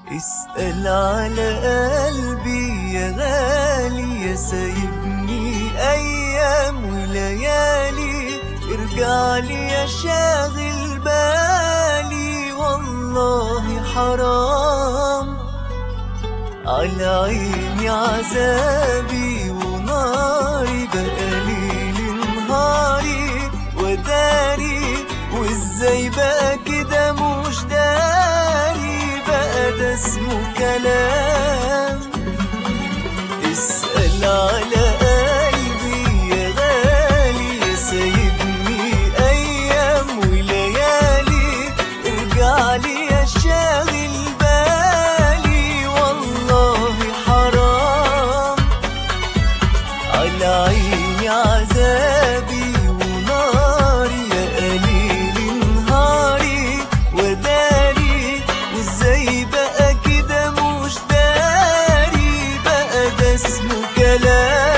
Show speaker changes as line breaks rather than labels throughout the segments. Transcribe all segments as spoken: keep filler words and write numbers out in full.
اسأل على قلبي يا غالي، يا سايبني أيام وليالي. ارجعلي يا شاغل بالي، والله حرام على عيني عذابي وناري. بقالي لنهاري وداري، وازاي بقى كده مش داري؟ بقى ده اسمه كلام؟ اسأل على قلبي يا غالي، يا سايبني أيام وليالي. ارجعلي يا شاغل بالي، والله حرام على عيني عذابي وناري. يا قليل نهاري وداري، وازاي بقى كده مش داري؟ بقى ده اسمه كلام؟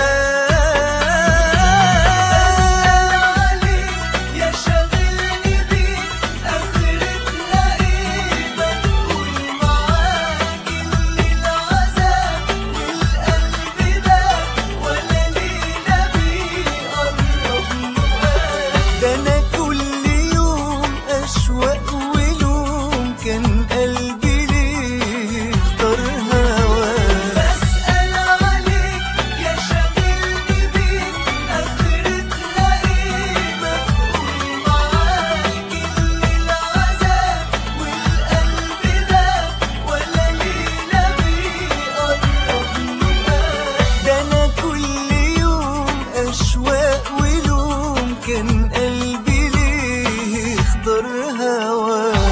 ده أنا كل يوم أشواق ولوم، كان قلبي ليه اختار هواك.
بسأل عليك يا شاغلني بيك، آخرتنا إيه؟ مفقود معاك الليل عذاب والقلب داب، ولا لينا بيقرب نقاك.
ده أنا كل يوم أشواق ولوم، كان قلبي ليه اختار هواك.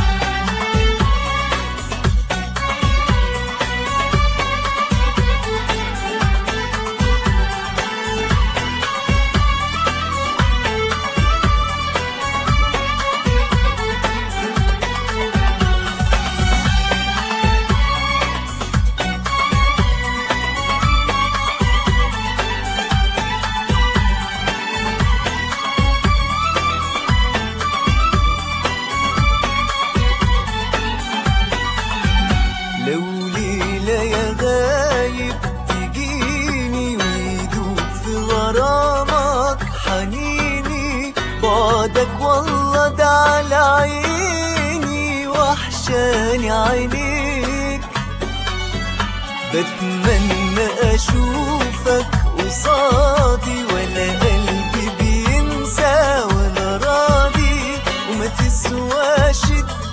لو ليلة يا غايب تجيني، ويدوب في غرامك حنيني. بعدك والله ده على عيني، وحشاني عينيك. بتمنى أشوفك قصادي، ولا قلبي بينسى ولا راضي. وما تسواش